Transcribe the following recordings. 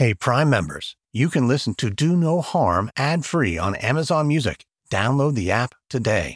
Hey, Prime members, you can listen to Do No Harm ad-free on Amazon Music. Download the app today.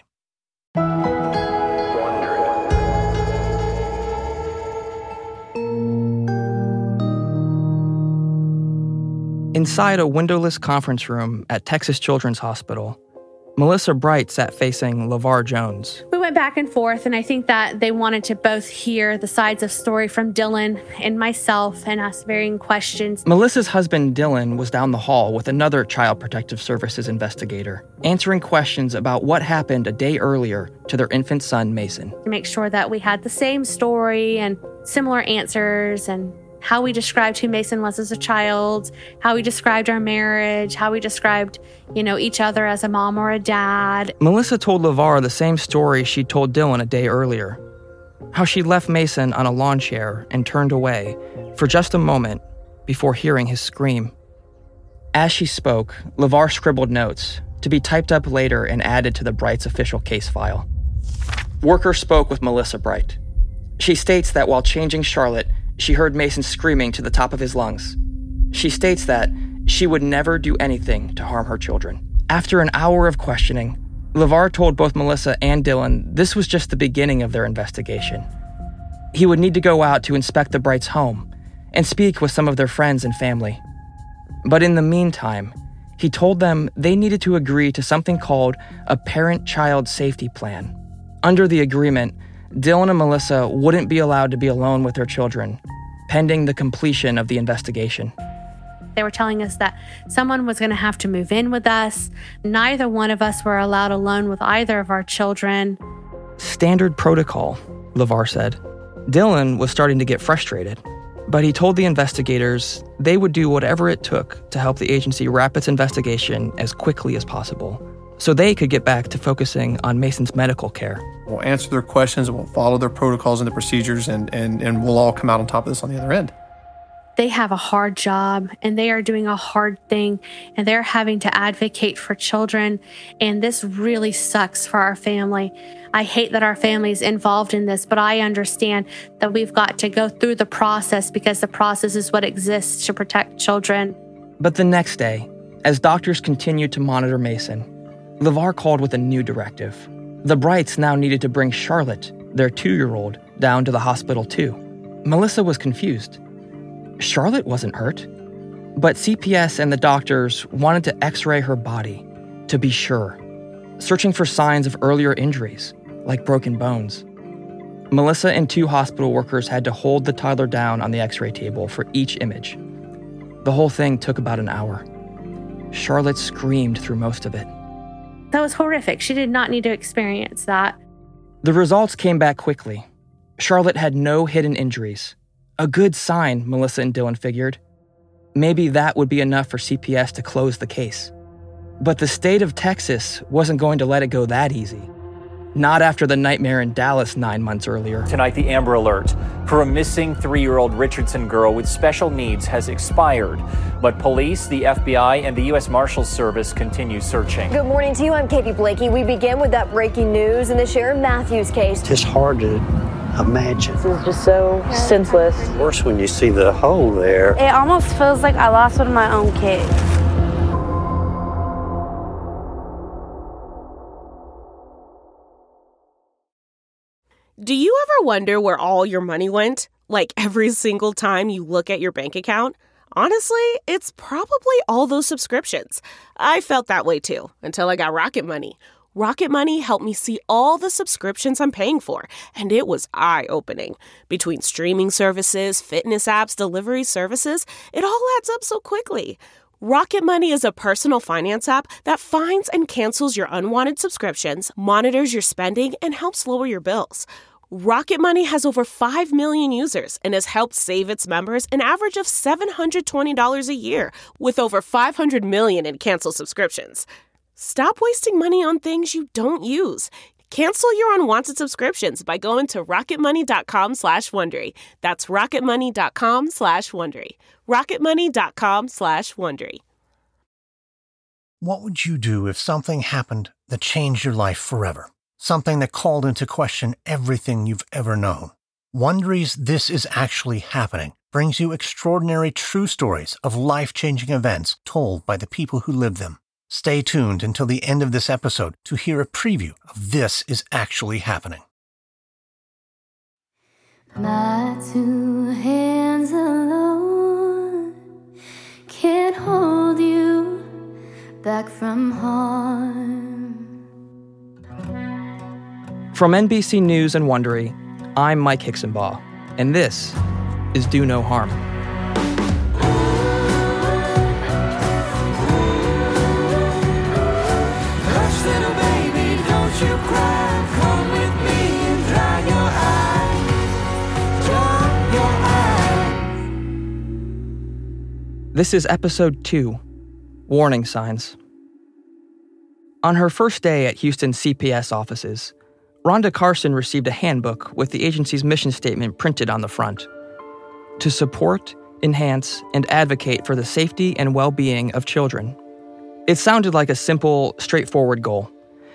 Inside a windowless conference room at Texas Children's Hospital, Melissa Bright sat facing LeVar Jones. We went back and forth, and I think that they wanted to both hear the sides of story from Dylan and myself and ask varying questions. Melissa's husband, Dylan, was down the hall with another Child Protective Services investigator, answering questions about what happened a day earlier to their infant son, Mason. To make sure that we had the same story and similar answers, and how we described who Mason was as a child, how we described our marriage, how we described, each other as a mom or a dad. Melissa told LeVar the same story she told Dylan a day earlier. How she left Mason on a lawn chair and turned away for just a moment before hearing his scream. As she spoke, LeVar scribbled notes to be typed up later and added to the Bright's official case file. Worker spoke with Melissa Bright. She states that while changing Charlotte, she heard Mason screaming to the top of his lungs. She states that she would never do anything to harm her children. After an hour of questioning, LeVar told both Melissa and Dylan this was just the beginning of their investigation. He would need to go out to inspect the Brights' home and speak with some of their friends and family. But in the meantime, he told them they needed to agree to something called a parent-child safety plan. Under the agreement, Dylan and Melissa wouldn't be allowed to be alone with their children, pending the completion of the investigation. They were telling us that someone was going to have to move in with us. Neither one of us were allowed alone with either of our children. Standard protocol, LeVar said. Dylan was starting to get frustrated, but he told the investigators they would do whatever it took to help the agency wrap its investigation as quickly as possible, so they could get back to focusing on Mason's medical care. We'll answer their questions, and we'll follow their protocols and the procedures, and we'll all come out on top of this on the other end. They have a hard job, and they are doing a hard thing, and they're having to advocate for children, and this really sucks for our family. I hate that our family is involved in this, but I understand that we've got to go through the process because the process is what exists to protect children. But the next day, as doctors continued to monitor Mason, LeVar called with a new directive. The Brights now needed to bring Charlotte, their 2-year-old, down to the hospital too. Melissa was confused. Charlotte wasn't hurt, but CPS and the doctors wanted to x-ray her body to be sure, searching for signs of earlier injuries, like broken bones. Melissa and 2 hospital workers had to hold the toddler down on the x-ray table for each image. The whole thing took about an hour. Charlotte screamed through most of it. That was horrific. She did not need to experience that. The results came back quickly. Charlotte had no hidden injuries. A good sign, Melissa and Dylan figured. Maybe that would be enough for CPS to close the case. But the state of Texas wasn't going to let it go that easy. Not after the nightmare in Dallas 9 months earlier. Tonight, the Amber Alert for a missing 3-year-old Richardson girl with special needs has expired. But police, the FBI, and the U.S. Marshals Service continue searching. Good morning to you. I'm Katie Blakey. We begin with that breaking news in the Sharon Matthews case. It's hard to imagine. This is just so senseless. Worse when you see the hole there. It almost feels like I lost one of my own kids. Do you ever wonder where all your money went? Like every single time you look at your bank account? Honestly, it's probably all those subscriptions. I felt that way too, until I got Rocket Money. Rocket Money helped me see all the subscriptions I'm paying for, and it was eye-opening. Between streaming services, fitness apps, delivery services, it all adds up so quickly. Rocket Money is a personal finance app that finds and cancels your unwanted subscriptions, monitors your spending, and helps lower your bills. Rocket Money has over 5 million users and has helped save its members an average of $720 a year, with over 500 million in canceled subscriptions. Stop wasting money on things you don't use. Cancel your unwanted subscriptions by going to rocketmoney.com/Wondery. That's rocketmoney.com/Wondery. rocketmoney.com/Wondery. What would you do if something happened that changed your life forever? Something that called into question everything you've ever known. Wondery's This Is Actually Happening brings you extraordinary true stories of life-changing events told by the people who lived them. Stay tuned until the end of this episode to hear a preview of This Is Actually Happening. My two hands alone can't hold you back from harm. From NBC News and Wondery, I'm Mike Hixenbaugh, and this is Do No Harm. Hush, little baby, don't you cry. Come with me and dry your eyes. Dry your eyes. This is episode 2, Warning Signs. On her first day at Houston CPS offices, Rhonda Carson received a handbook with the agency's mission statement printed on the front: to support, enhance, and advocate for the safety and well-being of children. It sounded like a simple, straightforward goal.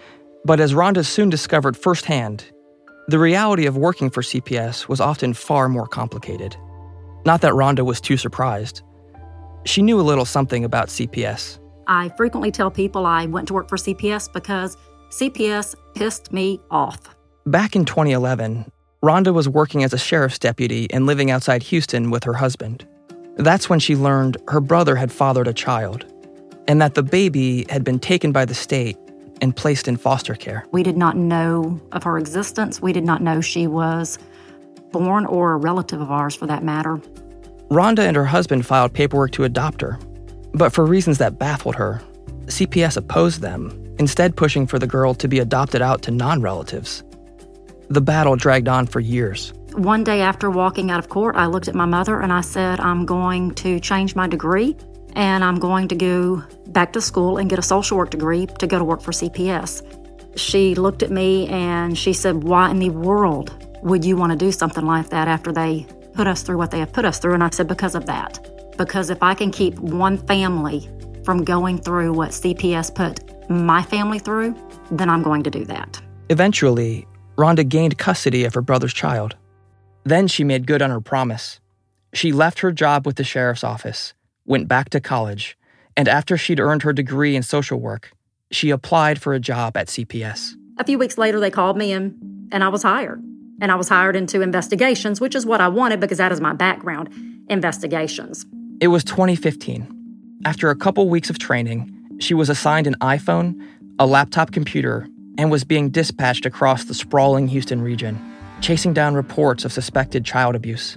But as Rhonda soon discovered firsthand, the reality of working for CPS was often far more complicated. Not that Rhonda was too surprised. She knew a little something about CPS. I frequently tell people I went to work for CPS because CPS pissed me off. Back in 2011, Rhonda was working as a sheriff's deputy and living outside Houston with her husband. That's when she learned her brother had fathered a child, and that the baby had been taken by the state and placed in foster care. We did not know of her existence. We did not know she was born, or a relative of ours for that matter. Rhonda and her husband filed paperwork to adopt her, but for reasons that baffled her, CPS opposed them, instead pushing for the girl to be adopted out to non-relatives. The battle dragged on for years. One day after walking out of court, I looked at my mother and I said, I'm going to change my degree and I'm going to go back to school and get a social work degree to go to work for CPS. She looked at me and she said, why in the world would you want to do something like that after they put us through what they have put us through? And I said, because of that. Because if I can keep one family from going through what CPS put my family through, then I'm going to do that. Eventually, Rhonda gained custody of her brother's child. Then she made good on her promise. She left her job with the sheriff's office, went back to college, and after she'd earned her degree in social work, she applied for a job at CPS. A few weeks later, they called me and I was hired. And I was hired into investigations, which is what I wanted because that is my background, investigations. It was 2015. After a couple weeks of training, she was assigned an iPhone, a laptop computer, and was being dispatched across the sprawling Houston region, chasing down reports of suspected child abuse.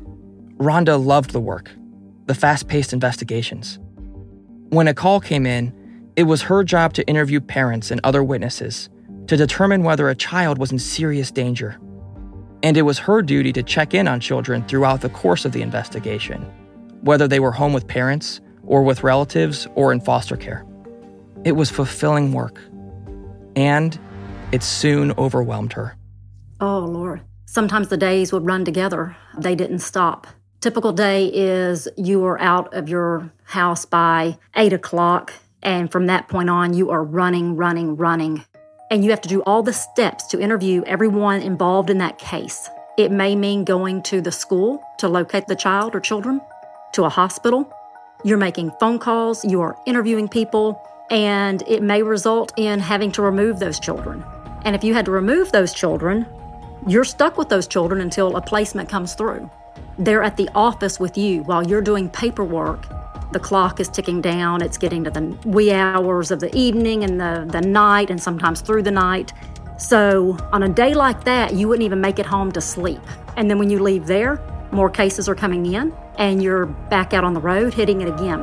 Rhonda loved the work, the fast-paced investigations. When a call came in, it was her job to interview parents and other witnesses to determine whether a child was in serious danger. And it was her duty to check in on children throughout the course of the investigation, whether they were home with parents or with relatives or in foster care. It was fulfilling work, and it soon overwhelmed her. Oh, Lord. Sometimes the days would run together. They didn't stop. Typical day is you are out of your house by 8 o'clock, and from that point on, you are running. And you have to do all the steps to interview everyone involved in that case. It may mean going to the school to locate the child or children, to a hospital. You're making phone calls, you are interviewing people, and it may result in having to remove those children. And if you had to remove those children, you're stuck with those children until a placement comes through. They're at the office with you while you're doing paperwork. The clock is ticking down. It's getting to the wee hours of the evening and the night, and sometimes through the night. So on a day like that, you wouldn't even make it home to sleep. And then when you leave there, more cases are coming in, and you're back out on the road hitting it again.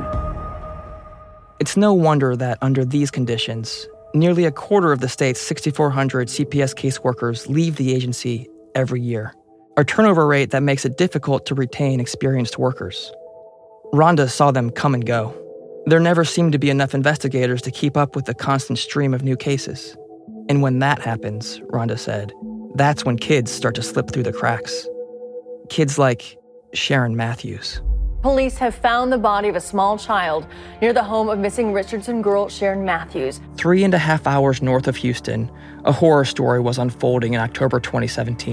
It's no wonder that under these conditions, nearly a quarter of the state's 6,400 CPS caseworkers leave the agency every year, a turnover rate that makes it difficult to retain experienced workers. Rhonda saw them come and go. There never seemed to be enough investigators to keep up with the constant stream of new cases. And when that happens, Rhonda said, that's when kids start to slip through the cracks. Kids like Sharon Matthews. Police have found the body of a small child near the home of missing Richardson girl Sharon Matthews. 3.5 hours north of Houston, a horror story was unfolding in October 2017.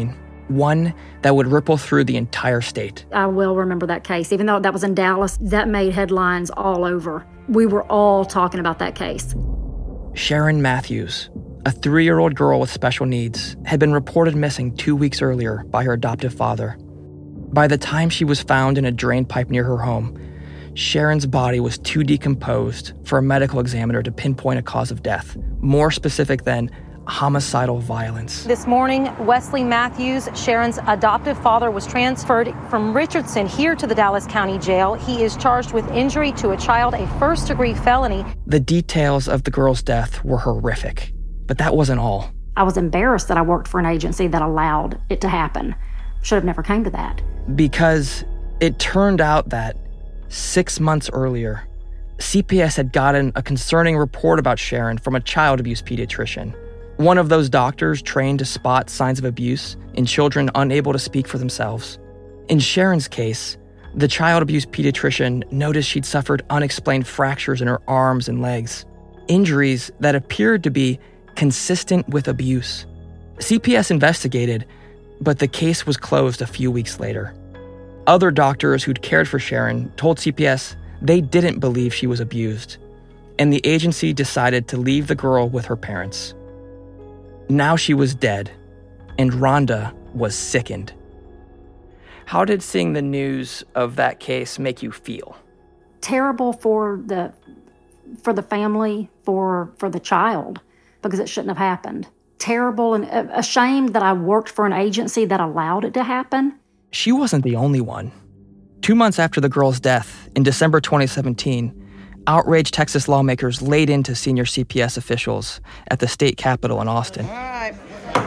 one that would ripple through the entire state. I will remember that case. Even though that was in Dallas, that made headlines all over. We were all talking about that case. Sharon Matthews, a 3-year-old girl with special needs, had been reported missing 2 weeks earlier by her adoptive father. By the time she was found in a drain pipe near her home, Sharon's body was too decomposed for a medical examiner to pinpoint a cause of death, more specific than homicidal violence. This morning, Wesley Matthews, Sharon's adoptive father, was transferred from Richardson here to the Dallas County Jail. He is charged with injury to a child, a first-degree felony. The details of the girl's death were horrific, but that wasn't all. I was embarrassed that I worked for an agency that allowed it to happen. Should have never came to that. Because it turned out that 6 months earlier, CPS had gotten a concerning report about Sharon from a child abuse pediatrician. One of those doctors trained to spot signs of abuse in children unable to speak for themselves. In Sharon's case, the child abuse pediatrician noticed she'd suffered unexplained fractures in her arms and legs, injuries that appeared to be consistent with abuse. CPS investigated, but the case was closed a few weeks later. Other doctors who'd cared for Sharon told CPS they didn't believe she was abused, and the agency decided to leave the girl with her parents. Now she was dead, and Rhonda was sickened. How did seeing the news of that case make you feel? Terrible for the family, for the child, because it shouldn't have happened. Terrible and ashamed that I worked for an agency that allowed it to happen. She wasn't the only one. 2 months after the girl's death, in December 2017, outraged Texas lawmakers laid into senior CPS officials at the state capitol in Austin. All right.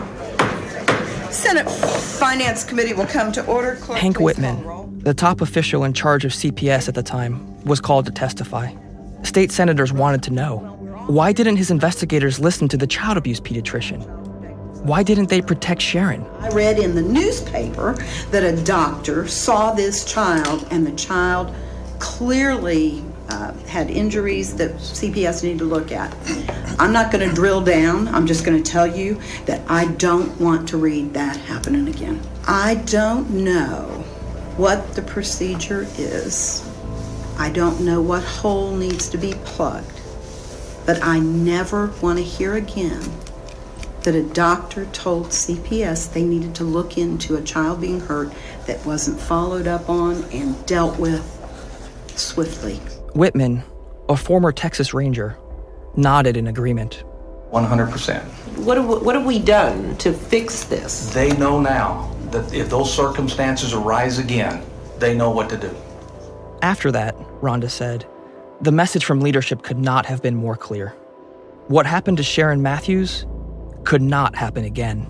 Senate Finance Committee will come to order. Clerk, Hank Whitman, the top official in charge of CPS at the time, was called to testify. State senators wanted to know, why didn't his investigators listen to the child abuse pediatrician? Why didn't they protect Sharon? I read in the newspaper that a doctor saw this child, and the child clearly had injuries that CPS needed to look at. I'm not going to drill down. I'm just going to tell you that I don't want to read that happening again. I don't know what the procedure is. I don't know what hole needs to be plugged. But I never want to hear again that a doctor told CPS they needed to look into a child being hurt that wasn't followed up on and dealt with swiftly. Whitman, a former Texas Ranger, nodded in agreement. 100%. What have we done to fix this? They know now that if those circumstances arise again, they know what to do. After that, Rhonda said, the message from leadership could not have been more clear. What happened to Sharon Matthews could not happen again.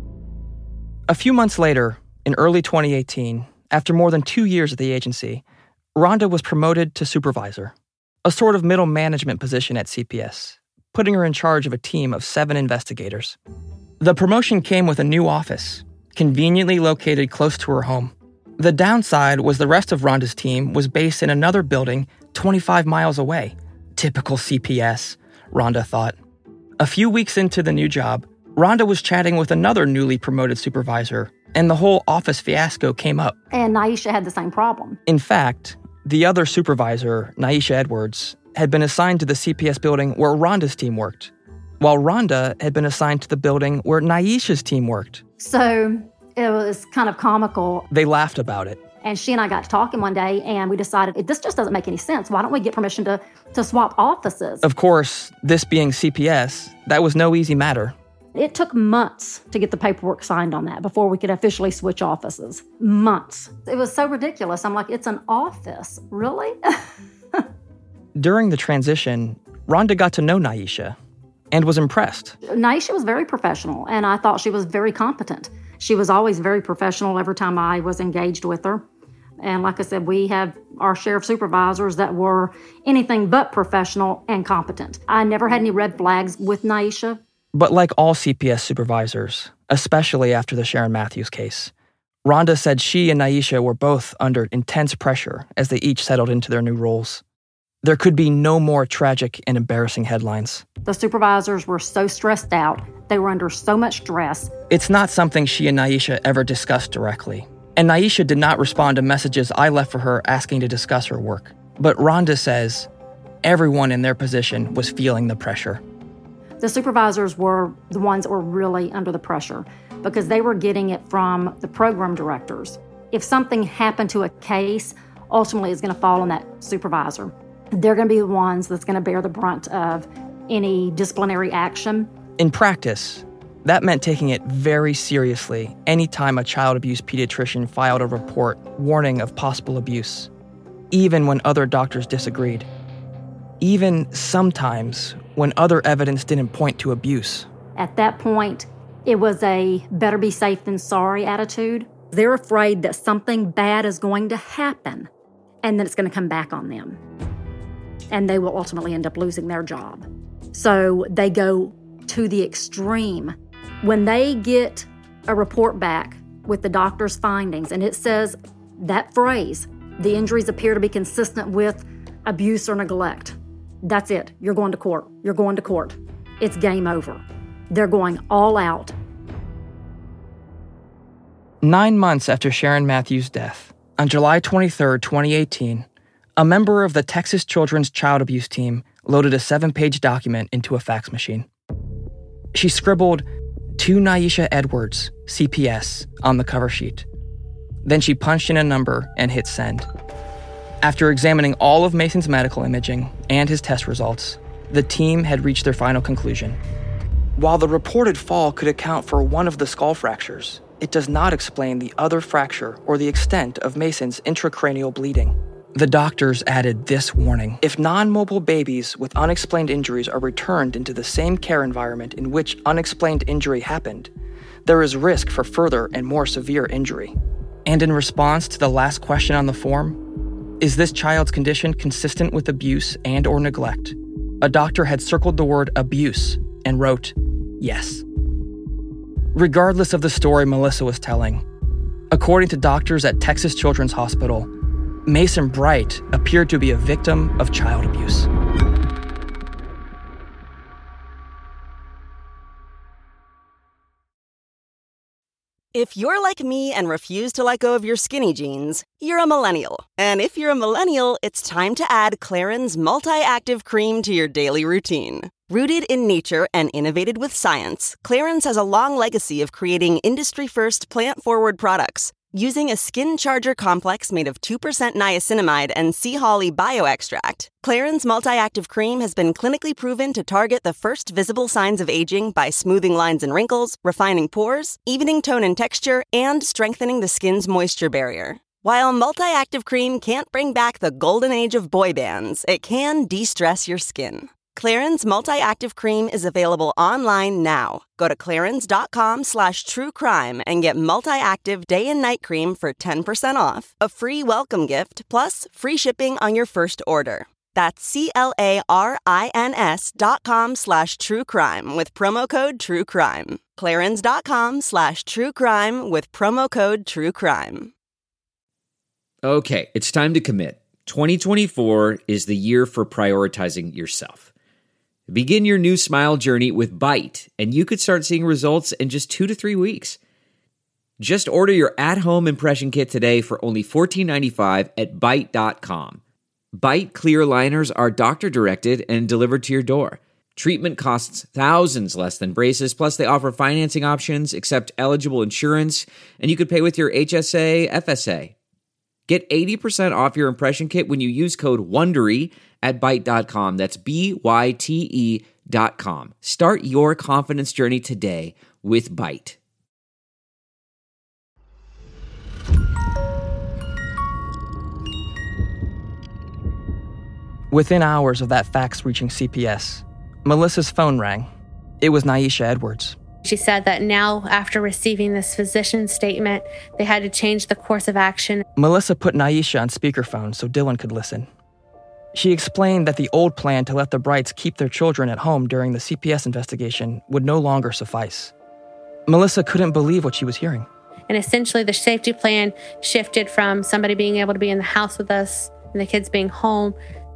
A few months later, in early 2018, after more than 2 years at the agency, Rhonda was promoted to supervisor, a sort of middle management position at CPS, putting her in charge of a team of 7 investigators. The promotion came with a new office, conveniently located close to her home. The downside was the rest of Rhonda's team was based in another building 25 miles away. Typical CPS, Rhonda thought. A few weeks into the new job, Rhonda was chatting with another newly promoted supervisor, and the whole office fiasco came up. And Naisha had the same problem. In fact, the other supervisor, Naisha Edwards, had been assigned to the CPS building where Rhonda's team worked, while Rhonda had been assigned to the building where Naisha's team worked. So it was kind of comical. They laughed about it. And she and I got to talking one day, and we decided, this just doesn't make any sense. Why don't we get permission to swap offices? Of course, this being CPS, that was no easy matter. It took months to get the paperwork signed on that before we could officially switch offices. Months. It was so ridiculous. I'm like, it's an office. Really? During the transition, Rhonda got to know Naisha and was impressed. Naisha was very professional, and I thought she was very competent. She was always very professional every time I was engaged with her. And like I said, we have our share of supervisors that were anything but professional and competent. I never had any red flags with Naisha. But like all CPS supervisors, especially after the Sharon Matthews case, Rhonda said she and Naisha were both under intense pressure as they each settled into their new roles. There could be no more tragic and embarrassing headlines. The supervisors were so stressed out. They were under so much stress. It's not something she and Nyesha ever discussed directly. And Nyesha did not respond to messages I left for her asking to discuss her work. But Rhonda says everyone in their position was feeling the pressure. The supervisors were the ones that were really under the pressure because they were getting it from the program directors. If something happened to a case, ultimately it's going to fall on that supervisor. They're going to be the ones that's going to bear the brunt of any disciplinary action. In practice, that meant taking it very seriously anytime a child abuse pediatrician filed a report warning of possible abuse, even when other doctors disagreed. Even sometimes when other evidence didn't point to abuse. At that point, it was a better be safe than sorry attitude. They're afraid that something bad is going to happen and that it's going to come back on them. And they will ultimately end up losing their job. So they go to the extreme. When they get a report back with the doctor's findings, and it says that phrase, the injuries appear to be consistent with abuse or neglect, that's it. You're going to court. You're going to court. It's game over. They're going all out. 9 months after Sharon Matthews' death, on July 23, 2018, a member of the Texas Children's Child Abuse Team loaded a 7-page document into a fax machine. She scribbled, "To Nyesha Edwards, CPS," on the cover sheet. Then she punched in a number and hit send. After examining all of Mason's medical imaging and his test results, the team had reached their final conclusion. While the reported fall could account for one of the skull fractures, it does not explain the other fracture or the extent of Mason's intracranial bleeding. The doctors added this warning: if non-mobile babies with unexplained injuries are returned into the same care environment in which unexplained injury happened, there is risk for further and more severe injury. And in response to the last question on the form, is this child's condition consistent with abuse and or neglect? A doctor had circled the word abuse and wrote, yes. Regardless of the story Melissa was telling, according to doctors at Texas Children's Hospital, Mason Bright appeared to be a victim of child abuse. If you're like me and refuse to let go of your skinny jeans, you're a millennial. And if you're a millennial, it's time to add Clarins Multi-Active Cream to your daily routine. Rooted in nature and innovated with science, Clarins has a long legacy of creating industry-first plant-forward products. Using a skin charger complex made of 2% niacinamide and sea holly bioextract, Clarins Multi-Active Cream has been clinically proven to target the first visible signs of aging by smoothing lines and wrinkles, refining pores, evening tone and texture, and strengthening the skin's moisture barrier. While Multi-Active Cream can't bring back the golden age of boy bands, it can de-stress your skin. Clarins Multi-Active Cream is available online now. Go to clarins.com/truecrime and get Multi-Active Day and Night Cream for 10% off, a free welcome gift, plus free shipping on your first order. That's clarins.com/truecrime with promo code TrueCrime. clarins.com/truecrime with promo code TrueCrime. Okay, it's time to commit. 2024 is the year for prioritizing yourself. Begin your new smile journey with Byte, and you could start seeing results in just 2 to 3 weeks. Just order your at-home impression kit today for only $14.95 at Byte.com. Byte clear liners are doctor-directed and delivered to your door. Treatment costs thousands less than braces, plus they offer financing options, accept eligible insurance, and you could pay with your HSA, FSA. Get 80% off your impression kit when you use code WONDERY at Byte.com. That's BYTE.com. Start your confidence journey today with Byte. Within hours of that fax reaching CPS, Melissa's phone rang. It was Nyesha Edwards. She said that now, after receiving this physician's statement, they had to change the course of action. Melissa put Nyesha on speakerphone so Dylan could listen. She explained that the old plan to let the Brights keep their children at home during the CPS investigation would no longer suffice. Melissa couldn't believe what she was hearing. And essentially, the safety plan shifted from somebody being able to be in the house with us and the kids being home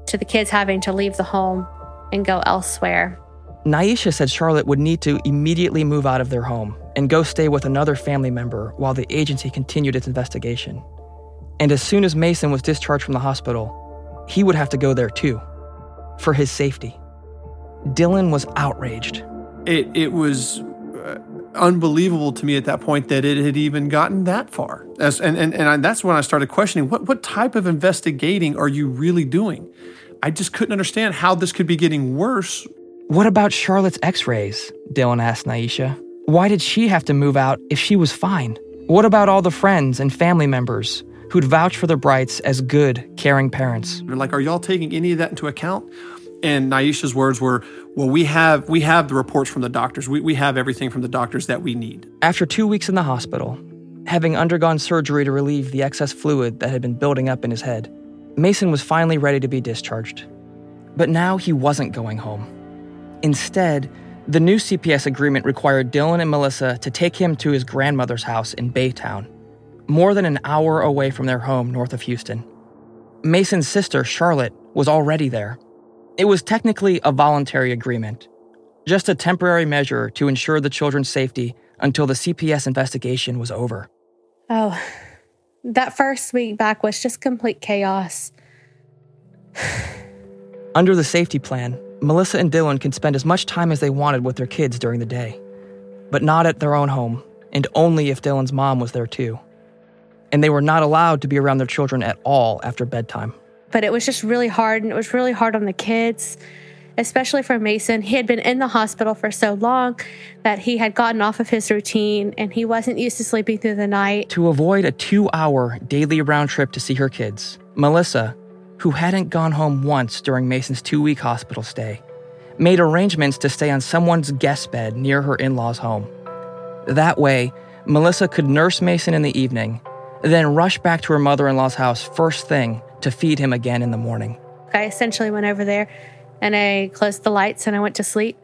to the kids having to leave the home and go elsewhere. Nyesha said Charlotte would need to immediately move out of their home and go stay with another family member while the agency continued its investigation. And as soon as Mason was discharged from the hospital, he would have to go there too, for his safety. Dylan was outraged. It was unbelievable to me at that point that it had even gotten that far. And that's when I started questioning, what type of investigating are you really doing? I just couldn't understand how this could be getting worse. What about Charlotte's x-rays? Dylan asked Nyesha. Why did she have to move out if she was fine? What about all the friends and family members who'd vouch for the Brights as good, caring parents? They're like, are y'all taking any of that into account? And Nyesha's words were, well, we have the reports from the doctors. We have everything from the doctors that we need. After 2 weeks in the hospital, having undergone surgery to relieve the excess fluid that had been building up in his head, Mason was finally ready to be discharged. But now he wasn't going home. Instead, the new CPS agreement required Dylan and Melissa to take him to his grandmother's house in Baytown, more than an hour away from their home north of Houston. Mason's sister, Charlotte, was already there. It was technically a voluntary agreement, just a temporary measure to ensure the children's safety until the CPS investigation was over. Oh, that first week back was just complete chaos. Under the safety plan, Melissa and Dylan could spend as much time as they wanted with their kids during the day, but not at their own home, and only if Dylan's mom was there too. And they were not allowed to be around their children at all after bedtime. But it was just really hard, and it was really hard on the kids, especially for Mason. He had been in the hospital for so long that he had gotten off of his routine, and he wasn't used to sleeping through the night. To avoid a 2-hour daily round trip to see her kids, Melissa, who hadn't gone home once during Mason's 2-week hospital stay, made arrangements to stay on someone's guest bed near her in-laws' home. That way, Melissa could nurse Mason in the evening, then rush back to her mother-in-law's house first thing to feed him again in the morning. I essentially went over there and I closed the lights and I went to sleep.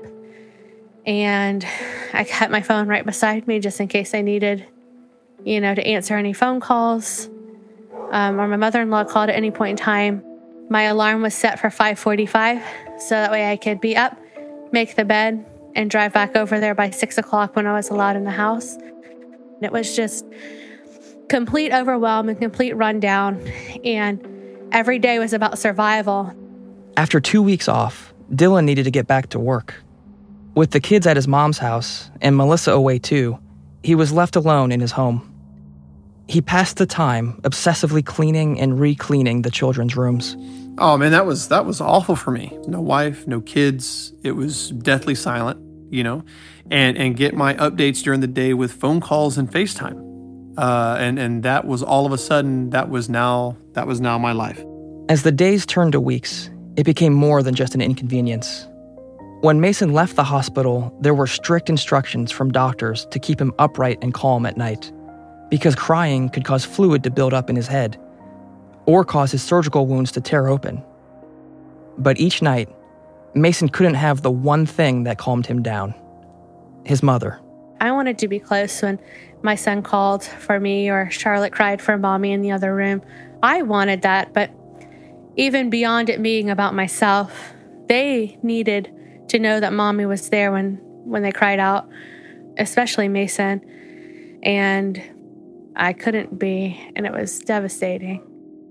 And I kept my phone right beside me just in case I needed, to answer any phone calls. Or my mother-in-law called at any point in time. My alarm was set for 5:45, so that way I could be up, make the bed, and drive back over there by 6 o'clock when I was allowed in the house. It was just complete overwhelm and complete rundown, and every day was about survival. After 2 weeks off, Dylan needed to get back to work. With the kids at his mom's house and Melissa away too, he was left alone in his home. He passed the time obsessively cleaning and re-cleaning the children's rooms. Oh man, that was awful for me. No wife, no kids. It was deathly silent, and get my updates during the day with phone calls and FaceTime. And that was all of a sudden, that was now my life. As the days turned to weeks, it became more than just an inconvenience. When Mason left the hospital, there were strict instructions from doctors to keep him upright and calm at night, because crying could cause fluid to build up in his head, or cause his surgical wounds to tear open. But each night, Mason couldn't have the one thing that calmed him down: his mother. I wanted to be close when my son called for me or Charlotte cried for mommy in the other room. I wanted that, but even beyond it being about myself, they needed to know that mommy was there when they cried out, especially Mason. And I couldn't be, and it was devastating.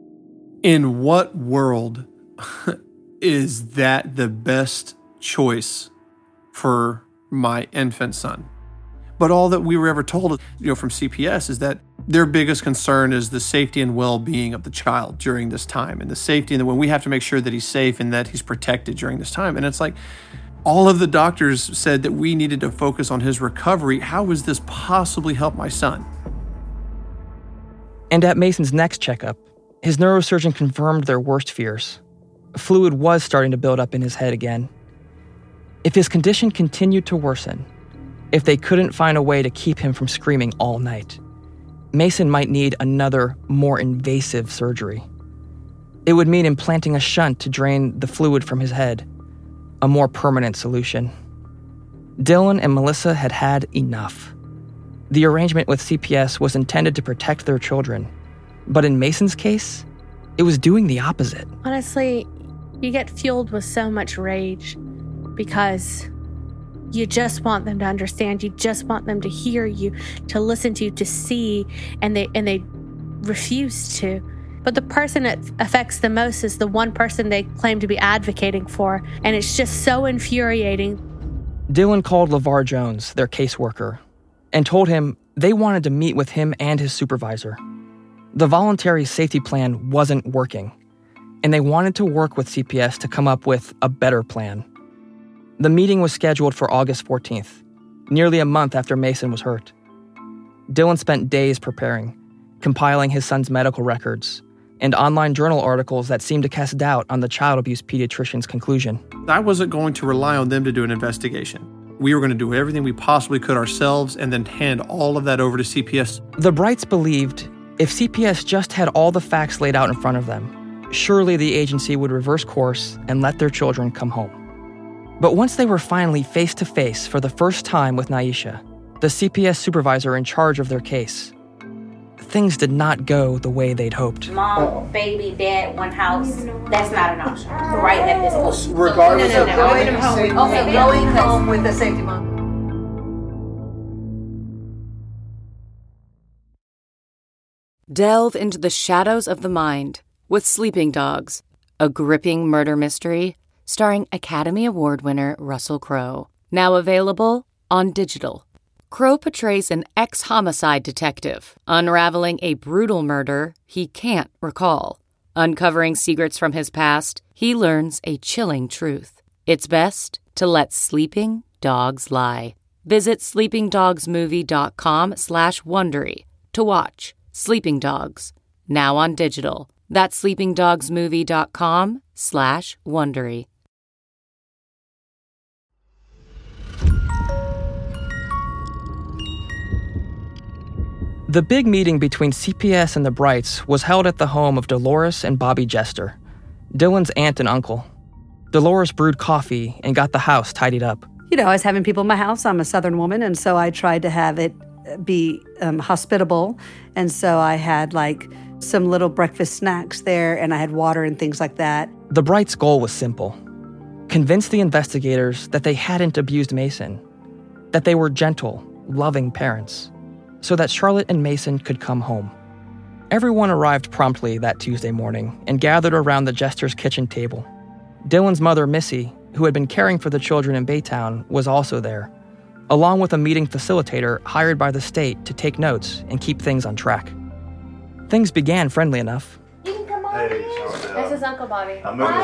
In what world is that the best choice for my infant son? But all that we were ever told, from CPS is that their biggest concern is the safety and well-being of the child during this time, and the safety, and when we have to make sure that he's safe and that he's protected during this time. And it's like, all of the doctors said that we needed to focus on his recovery. How would this possibly help my son? And at Mason's next checkup, his neurosurgeon confirmed their worst fears. Fluid was starting to build up in his head again. If his condition continued to worsen, if they couldn't find a way to keep him from screaming all night, Mason might need another, more invasive surgery. It would mean implanting a shunt to drain the fluid from his head, a more permanent solution. Dylan and Melissa had had enough. The arrangement with CPS was intended to protect their children, but in Mason's case, it was doing the opposite. Honestly, You get fueled with so much rage because you just want them to understand. You just want them to hear you, to listen to you, to see, and they refuse to. But the person it affects the most is the one person they claim to be advocating for, and it's just so infuriating. Dylan called LeVar Jones, their caseworker, and told him they wanted to meet with him and his supervisor. The voluntary safety plan wasn't working, and they wanted to work with CPS to come up with a better plan. The meeting was scheduled for August 14th, nearly a month after Mason was hurt. Dylan spent days preparing, compiling his son's medical records, and online journal articles that seemed to cast doubt on the child abuse pediatrician's conclusion. I wasn't going to rely on them to do an investigation. We were going to do everything we possibly could ourselves and then hand all of that over to CPS. The Brights believed if CPS just had all the facts laid out in front of them, surely the agency would reverse course and let their children come home. But once they were finally face-to-face for the first time with Naisha, the CPS supervisor in charge of their case, things did not go the way they'd hoped. Mom, baby, dad, one house, that's not an option. Right at this point. Regardless of going home. Okay, going home with the safety mom. Delve into the shadows of the mind with Sleeping Dogs, a gripping murder mystery starring Academy Award winner Russell Crowe. Now available on digital. Crowe portrays an ex-homicide detective, unraveling a brutal murder he can't recall. Uncovering secrets from his past, he learns a chilling truth. It's best to let sleeping dogs lie. Visit sleepingdogsmovie.com/Wondery to watch Sleeping Dogs, now on digital. That's sleepingdogsmovie.com/Wondery. The big meeting between CPS and the Brights was held at the home of Dolores and Bobby Jester, Dylan's aunt and uncle. Dolores brewed coffee and got the house tidied up. You know, I was having people in my house. I'm a Southern woman, and so I tried to have it be hospitable. And so I had like some little breakfast snacks there, and I had water and things like that. The Brights' goal was simple: convince the investigators that they hadn't abused Mason, that they were gentle, loving parents, so that Charlotte and Mason could come home. Everyone arrived promptly that Tuesday morning and gathered around the Jester's kitchen table. Dylan's mother, Missy, who had been caring for the children in Baytown, was also there, along with a meeting facilitator hired by the state to take notes and keep things on track. Things began friendly enough. You can come on. Hey, This is Uncle Bobby. I'm moving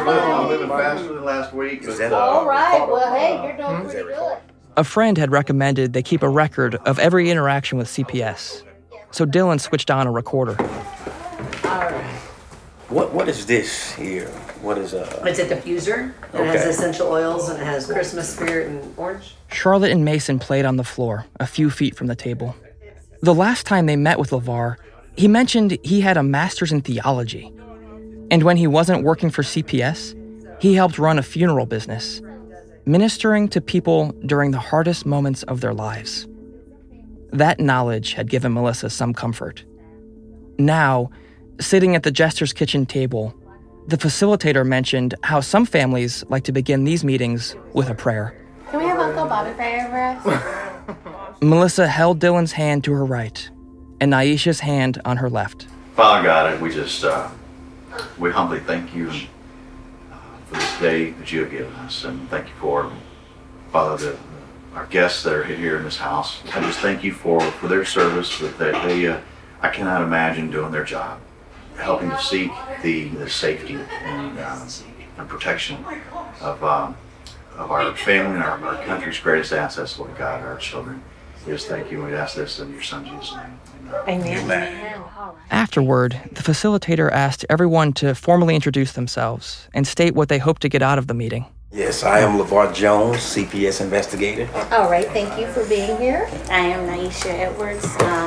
faster than last week. All right. Well, hey, you're doing pretty good. A friend had recommended they keep a record of every interaction with CPS, so Dylan switched on a recorder. All right. What is this here? What is It's a diffuser. It has essential oils and it has Christmas spirit and orange. Charlotte and Mason played on the floor, a few feet from the table. The last time they met with LeVar, he mentioned he had a master's in theology. And when he wasn't working for CPS, he helped run a funeral business, ministering to people during the hardest moments of their lives. That knowledge had given Melissa some comfort. Now, sitting at the Jester's kitchen table, the facilitator mentioned how some families like to begin these meetings with a prayer. Can we have Uncle Bobby pray over us? Melissa held Dylan's hand to her right and Naisha's hand on her left. Father God, we just, we humbly thank you for this day that you have given us, and thank you for, Father, our guests that are here in this house. I just thank you for their service, that they I cannot imagine doing their job, helping to seek the safety and protection of our family and our country's greatest assets, Lord God, our children. We just thank you, and we ask this in your Son Jesus' name. Amen. Afterward, the facilitator asked everyone to formally introduce themselves and state what they hoped to get out of the meeting. Yes, I am LeVar Jones, CPS investigator. All right, thank you for being here. I am Naisha Edwards,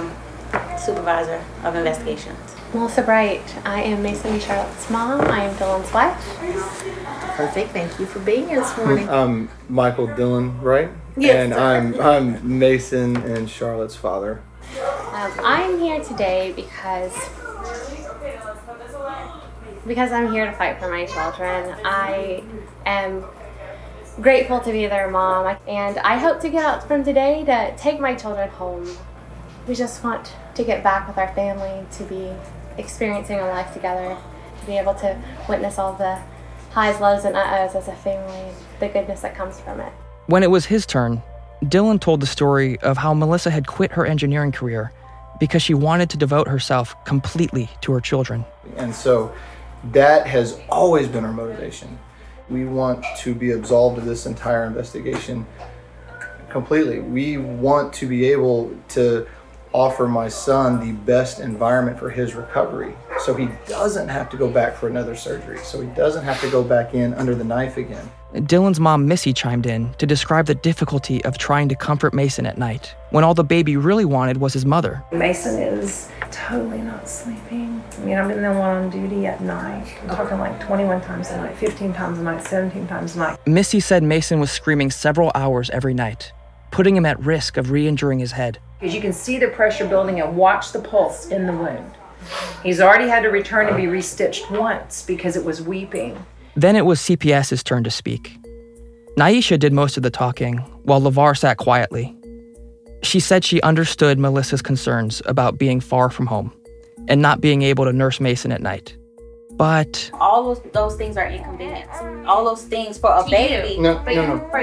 supervisor of investigations. Melissa Bright. I am Mason and Charlotte's mom. I am Dylan's wife. Perfect. Thank you for being here this morning. I'm Michael Dillon, right? Yes, and sir. I'm Mason and Charlotte's father. I'm here today because because I'm here to fight for my children. I am grateful to be their mom, and I hope to get out from today to take my children home. We just want to get back with our family, to be experiencing a life together, to be able to witness all the highs, lows, and uh-ohs as a family, and the goodness that comes from it. When it was his turn, Dylan told the story of how Melissa had quit her engineering career because she wanted to devote herself completely to her children. And so that has always been our motivation. We want to be absolved of this entire investigation completely. We want to be able to offer my son the best environment for his recovery, so he doesn't have to go back for another surgery, so he doesn't have to go back in under the knife again. Dylan's mom, Missy, chimed in to describe the difficulty of trying to comfort Mason at night when all the baby really wanted was his mother. Mason is totally not sleeping. I mean, I'm the one on duty at night. I'm talking like 21 times a night, 15 times a night, 17 times a night. Missy said Mason was screaming several hours every night, putting him at risk of re-injuring his head. Because you can see the pressure building and watch the pulse in the wound. He's already had to return and be restitched once because it was weeping. Then it was CPS's turn to speak. Naisha did most of the talking, while LeVar sat quietly. She said she understood Melissa's concerns about being far from home and not being able to nurse Mason at night. But all those things are inconvenience. All those things for a baby. No, for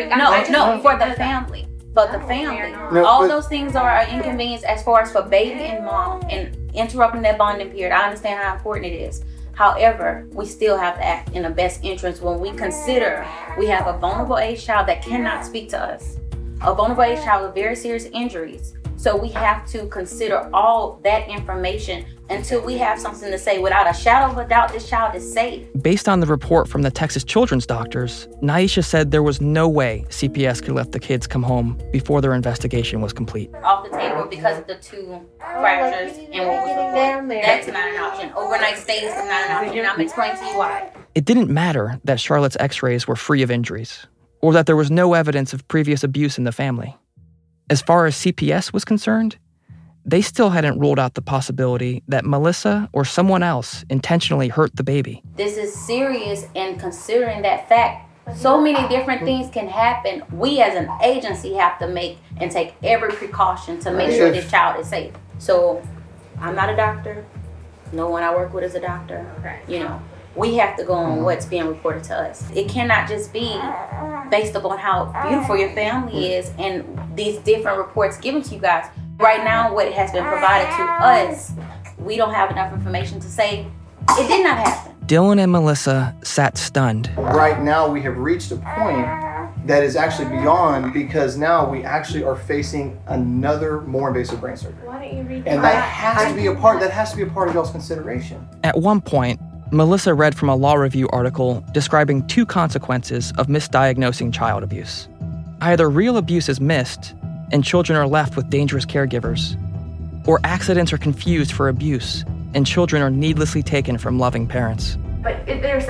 the family. For the family. All those things are an inconvenience as far as for baby and mom and interrupting that bonding period. I understand how important it is. However, we still have to act in the best interest when we consider we have a vulnerable age child that cannot speak to us. A vulnerable age child with very serious injuries. So we have to consider all that information until we have something to say. Without a shadow of a doubt, this child is safe. Based on the report from the Texas Children's doctors, Naisha said there was no way CPS could let the kids come home before their investigation was complete. Off the table because of the 2 fractures and what was reported. That's not an option. Overnight stays is not an option. And I'm explaining to you why. It didn't matter that Charlotte's x-rays were free of injuries, or that there was no evidence of previous abuse in the family. As far as CPS was concerned, they still hadn't ruled out the possibility that Melissa or someone else intentionally hurt the baby. This is serious, and considering that fact, so many different things can happen. We as an agency have to make and take every precaution to make sure this child is safe. So I'm not a doctor. No one I work with is a doctor. You know, we have to go on what's being reported to us. It cannot just be based upon how beautiful your family is and these different reports given to you guys. Right now, what has been provided to us, we don't have enough information to say it did not happen. Dylan and Melissa sat stunned. Right now, we have reached a point that is actually beyond, because now we actually are facing another more invasive brain surgery. Why don't you read and that has to be a part of y'all's consideration. At one point, Melissa read from a law review article describing 2 consequences of misdiagnosing child abuse. Either real abuse is missed and children are left with dangerous caregivers, or accidents are confused for abuse and children are needlessly taken from loving parents. But there's the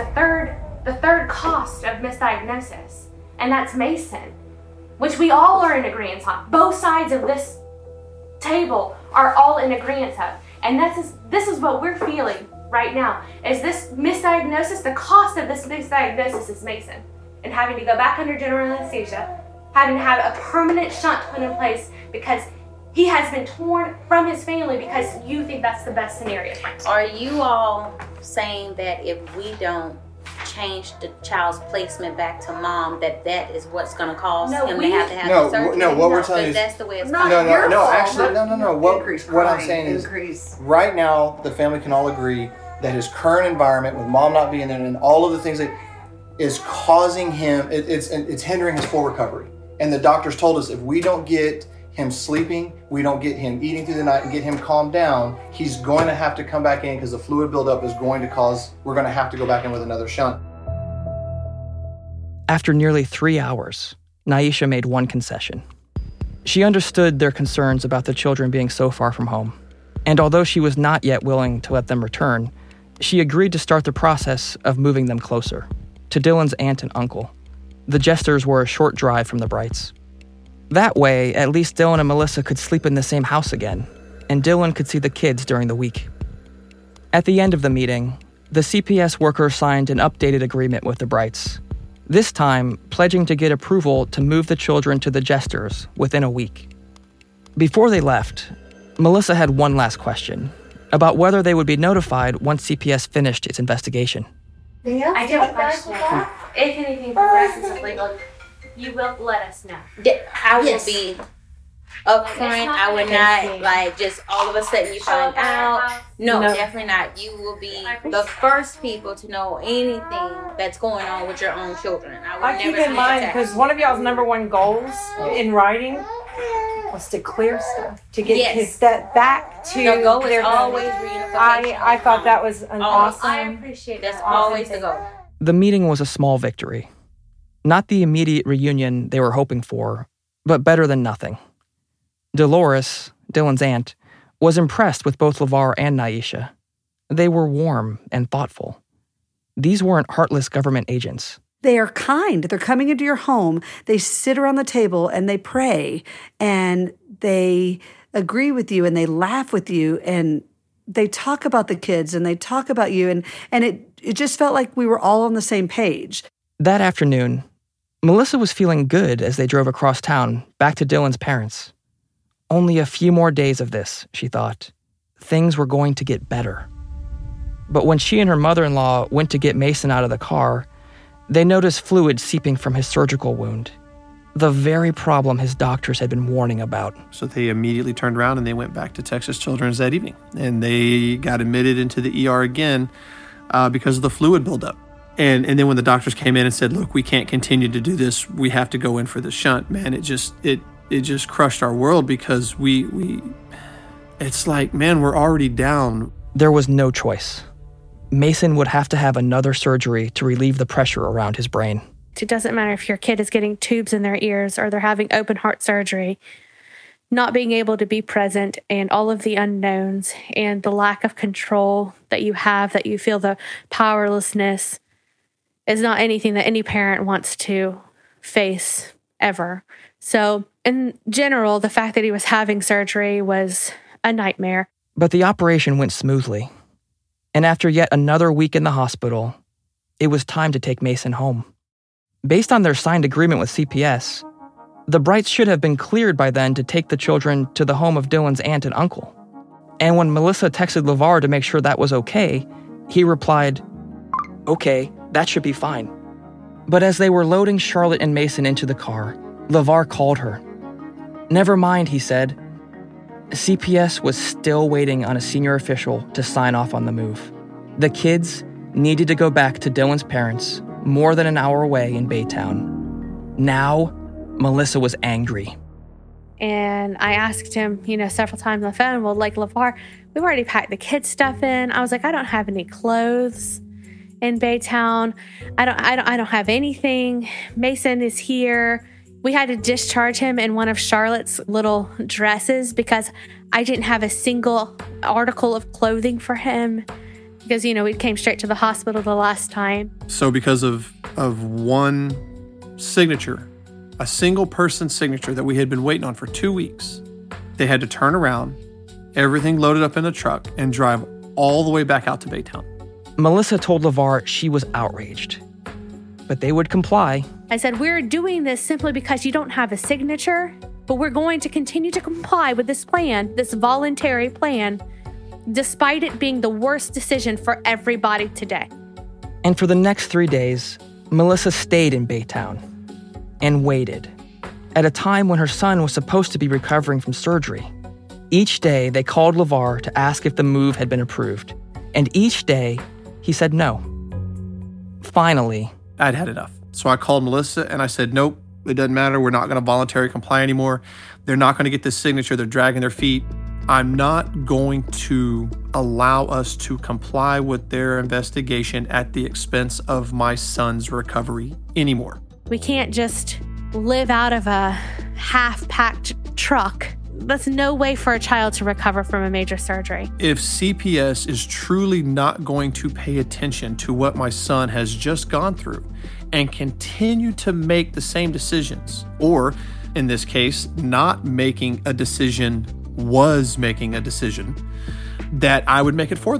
third cost of misdiagnosis, and that's Mason, which we all are in agreement on. Both sides of this table are all in agreement of, and this is what we're feeling right now. Is this misdiagnosis? The cost of this misdiagnosis is Mason, and having to go back under general anesthesia, having to have a permanent shunt put in place because he has been torn from his family because you think that's the best scenario. Are you all saying that if we don't change the child's placement back to mom, that is what's going to cause him to have the surgery? No, what we're telling you is that's the way it's No. What I'm saying is, right now, the family can all agree that his current environment, with mom not being there and all of the things that is causing him, it's hindering his full recovery. And the doctors told us if we don't get him sleeping, we don't get him eating through the night and get him calmed down, he's going to have to come back in because the fluid buildup is going to cause, we're going to have to go back in with another shunt. After nearly 3 hours, Naisha made one concession. She understood their concerns about the children being so far from home, and although she was not yet willing to let them return, she agreed to start the process of moving them closer, to Dylan's aunt and uncle. The Jesters were a short drive from the Brights. That way, at least Dylan and Melissa could sleep in the same house again, and Dylan could see the kids during the week. At the end of the meeting, the CPS worker signed an updated agreement with the Brights, this time pledging to get approval to move the children to the Jesters within a week. Before they left, Melissa had one last question about whether they would be notified once CPS finished its investigation. I do have a question. If anything progresses illegal, you will let us know. I will be upfront. I would not just all of a sudden you find out. No, definitely not. You will be the first people to know anything that's going on with your own children. I keep in mind, because one of y'all's number one goals in writing was to clear stuff, to get kids back to the goal is always reunification. I thought that was an awesome. I appreciate that's always the goal. The meeting was a small victory. Not the immediate reunion they were hoping for, but better than nothing. Dolores, Dylan's aunt, was impressed with both LeVar and Nyesha. They were warm and thoughtful. These weren't heartless government agents. They are kind. They're coming into your home. They sit around the table and they pray and they agree with you and they laugh with you and they talk about the kids and they talk about you and it just felt like we were all on the same page. That afternoon, Melissa was feeling good as they drove across town back to Dylan's parents. Only a few more days of this, she thought. Things were going to get better. But when she and her mother-in-law went to get Mason out of the car, they noticed fluid seeping from his surgical wound, the very problem his doctors had been warning about. So they immediately turned around and they went back to Texas Children's that evening. And they got admitted into the ER again because of the fluid buildup. And then when the doctors came in and said, look, we can't continue to do this. We have to go in for the shunt. Man, it just crushed our world because it's like, man, we're already down. There was no choice. Mason would have to have another surgery to relieve the pressure around his brain. It doesn't matter if your kid is getting tubes in their ears or they're having open heart surgery. Not being able to be present and all of the unknowns and the lack of control that you have, that you feel the powerlessness, is not anything that any parent wants to face ever. So in general, the fact that he was having surgery was a nightmare. But the operation went smoothly. And after yet another week in the hospital, it was time to take Mason home. Based on their signed agreement with CPS, the Brights should have been cleared by then to take the children to the home of Dylan's aunt and uncle. And when Melissa texted LeVar to make sure that was okay, he replied, "Okay, that should be fine." But as they were loading Charlotte and Mason into the car, LeVar called her. "Never mind," he said. CPS was still waiting on a senior official to sign off on the move. The kids needed to go back to Dylan's parents more than an hour away in Baytown. Now, Melissa was angry. And I asked him, several times on the phone, well, like, LeVar, we've already packed the kids' stuff in. I was like, I don't have any clothes in Baytown. I don't have anything. Mason is here. We had to discharge him in one of Charlotte's little dresses because I didn't have a single article of clothing for him because, we came straight to the hospital the last time. So because of one signature, a single person signature that we had been waiting on for 2 weeks, they had to turn around, everything loaded up in a truck, and drive all the way back out to Baytown. Melissa told LeVar she was outraged, but they would comply. I said, we're doing this simply because you don't have a signature, but we're going to continue to comply with this plan, this voluntary plan, despite it being the worst decision for everybody today. And for the next 3 days, Melissa stayed in Baytown and waited at a time when her son was supposed to be recovering from surgery. Each day, they called LeVar to ask if the move had been approved, and each day, he said no. Finally, I'd had enough. So I called Melissa and I said, nope, it doesn't matter. We're not going to voluntarily comply anymore. They're not going to get this signature. They're dragging their feet. I'm not going to allow us to comply with their investigation at the expense of my son's recovery anymore. We can't just live out of a half-packed truck. That's no way for a child to recover from a major surgery. If CPS is truly not going to pay attention to what my son has just gone through and continue to make the same decisions, or in this case, not making a decision, was making a decision, that I would make it for them.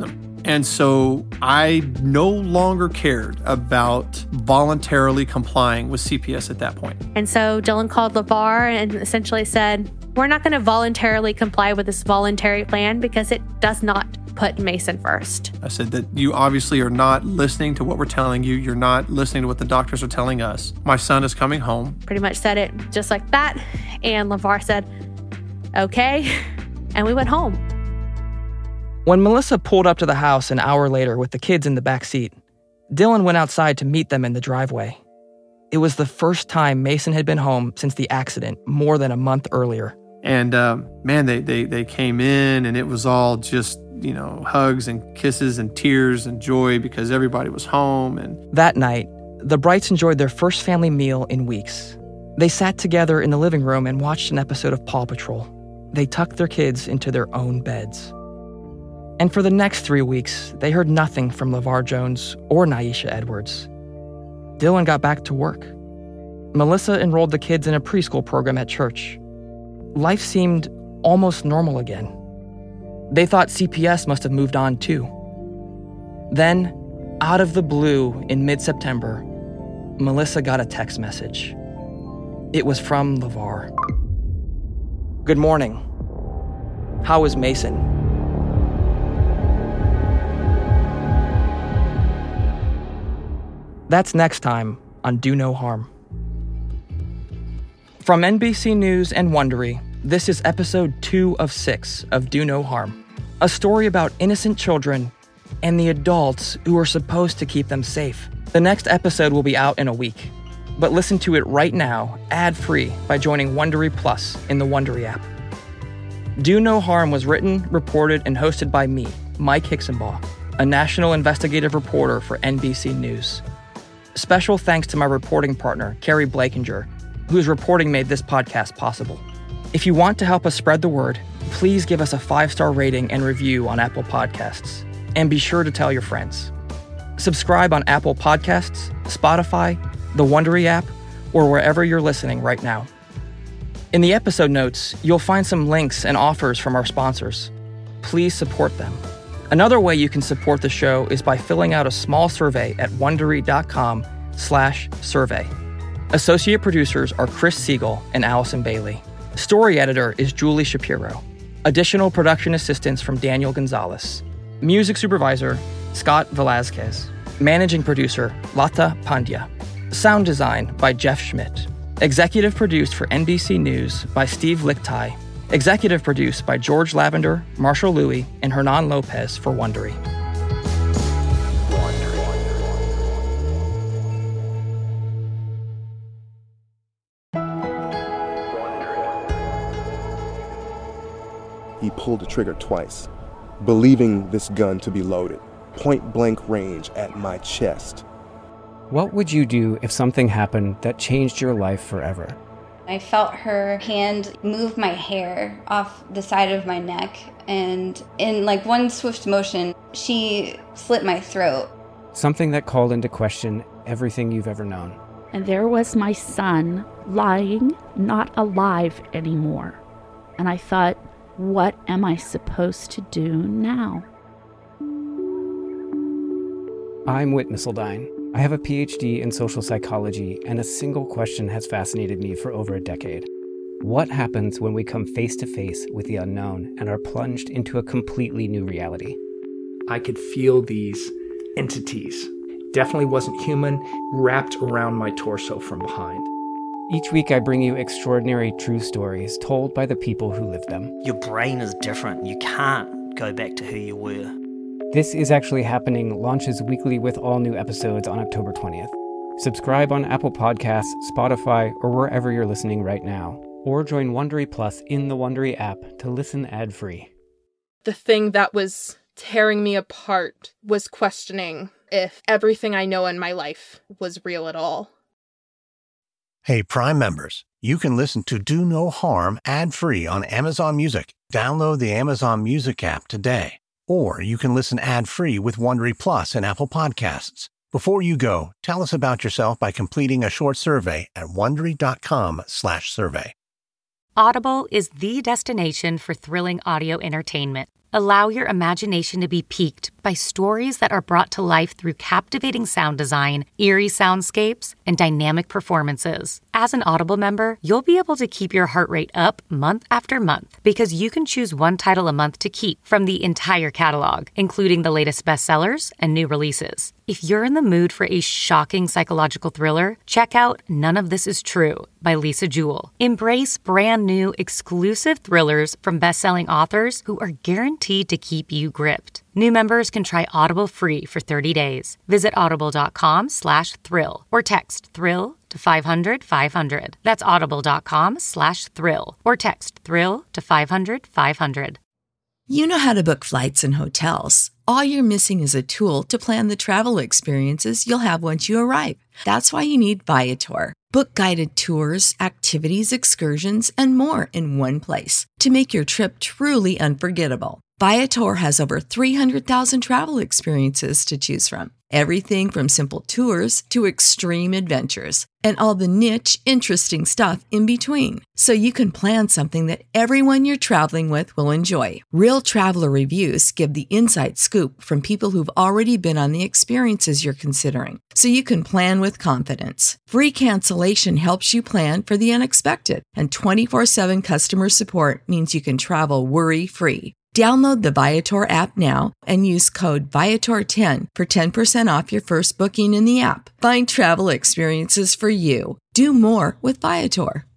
And so I no longer cared about voluntarily complying with CPS at that point. And so Dylan called LeVar and essentially said, we're not going to voluntarily comply with this voluntary plan because it does not put Mason first. I said that you obviously are not listening to what we're telling you. You're not listening to what the doctors are telling us. My son is coming home. Pretty much said it just like that. And LeVar said, okay. And we went home. When Melissa pulled up to the house an hour later with the kids in the back seat, Dylan went outside to meet them in the driveway. It was the first time Mason had been home since the accident more than a month earlier. And man, they came in and it was all just, hugs and kisses and tears and joy because everybody was home. And that night, the Brights enjoyed their first family meal in weeks. They sat together in the living room and watched an episode of Paw Patrol. They tucked their kids into their own beds. And for the next 3 weeks, they heard nothing from LeVar Jones or Nyesha Edwards. Dylan got back to work. Melissa enrolled the kids in a preschool program at church. Life seemed almost normal again. They thought CPS must have moved on too. Then, out of the blue in mid-September, Melissa got a text message. It was from LeVar. Good morning. How is Mason? That's next time on Do No Harm. From NBC News and Wondery, this is episode 2 of 6 of Do No Harm, a story about innocent children and the adults who are supposed to keep them safe. The next episode will be out in a week, but listen to it right now, ad-free, by joining Wondery Plus in the Wondery app. Do No Harm was written, reported, and hosted by me, Mike Hixenbaugh, a national investigative reporter for NBC News. Special thanks to my reporting partner, Carrie Blakinger, whose reporting made this podcast possible. If you want to help us spread the word, please give us a 5-star rating and review on Apple Podcasts. And be sure to tell your friends. Subscribe on Apple Podcasts, Spotify, the Wondery app, or wherever you're listening right now. In the episode notes, you'll find some links and offers from our sponsors. Please support them. Another way you can support the show is by filling out a small survey at Wondery.com/survey. Associate producers are Chris Siegel and Allison Bailey. Story editor is Julie Shapiro. Additional production assistance from Daniel Gonzalez. Music supervisor, Scott Velazquez. Managing producer, Lata Pandya. Sound design by Jeff Schmidt. Executive produced for NBC News by Steve Lichtai. Executive produced by George Lavender, Marshall Louis, and Hernan Lopez for Wondery. He pulled the trigger twice, believing this gun to be loaded. Point-blank range at my chest. What would you do if something happened that changed your life forever? I felt her hand move my hair off the side of my neck, and in one swift motion, she slit my throat. Something that called into question everything you've ever known. And there was my son lying, not alive anymore. And I thought, what am I supposed to do now? I'm Whit Missildine. I have a PhD in social psychology, and a single question has fascinated me for over a decade. What happens when we come face to face with the unknown and are plunged into a completely new reality? I could feel these entities. Definitely wasn't human, wrapped around my torso from behind. Each week I bring you extraordinary true stories told by the people who lived them. Your brain is different. You can't go back to who you were. This Is Actually Happening launches weekly with all new episodes on October 20th. Subscribe on Apple Podcasts, Spotify, or wherever you're listening right now. Or join Wondery Plus in the Wondery app to listen ad-free. The thing that was tearing me apart was questioning if everything I know in my life was real at all. Hey, Prime members, you can listen to Do No Harm ad-free on Amazon Music. Download the Amazon Music app today. Or you can listen ad-free with Wondery Plus and Apple Podcasts. Before you go, tell us about yourself by completing a short survey at Wondery.com/survey. Audible is the destination for thrilling audio entertainment. Allow your imagination to be piqued by stories that are brought to life through captivating sound design, eerie soundscapes, and dynamic performances. As an Audible member, you'll be able to keep your heart rate up month after month because you can choose one title a month to keep from the entire catalog, including the latest bestsellers and new releases. If you're in the mood for a shocking psychological thriller, check out None of This Is True by Lisa Jewell. Embrace brand new exclusive thrillers from best-selling authors who are guaranteed to keep you gripped. New members can try Audible free for 30 days. Visit audible.com/thrill or text thrill to 500-500. That's audible.com/thrill or text thrill to 500-500. You know how to book flights and hotels. All you're missing is a tool to plan the travel experiences you'll have once you arrive. That's why you need Viator. Book guided tours, activities, excursions, and more in one place to make your trip truly unforgettable. Viator has over 300,000 travel experiences to choose from. Everything from simple tours to extreme adventures and all the niche, interesting stuff in between. So you can plan something that everyone you're traveling with will enjoy. Real traveler reviews give the inside scoop from people who've already been on the experiences you're considering. So you can plan with confidence. Free cancellation helps you plan for the unexpected. And 24/7 customer support means you can travel worry-free. Download the Viator app now and use code Viator10 for 10% off your first booking in the app. Find travel experiences for you. Do more with Viator.